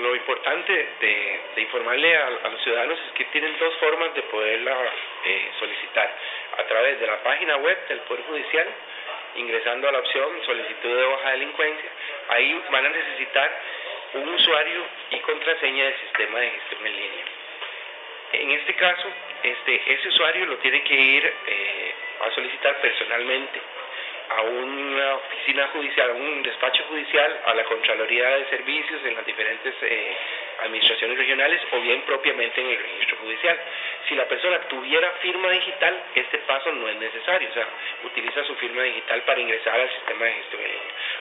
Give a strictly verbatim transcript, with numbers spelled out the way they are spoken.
lo importante de, de informarle a, a los ciudadanos es que tienen dos formas de poderla eh, solicitar. A través de la página web del Poder Judicial, ingresando a la opción solicitud de hoja de delincuencia, ahí van a necesitar un usuario y contraseña del sistema de gestión en línea. En este caso, este, ese usuario lo tiene que ir eh, a solicitar personalmente a una oficina judicial, a un despacho judicial, a la Contraloría de Servicios en las diferentes eh, administraciones regionales o bien propiamente en el registro judicial. Si la persona tuviera firma digital, este paso no es necesario, o sea, utiliza su firma digital para ingresar al sistema de gestión en línea.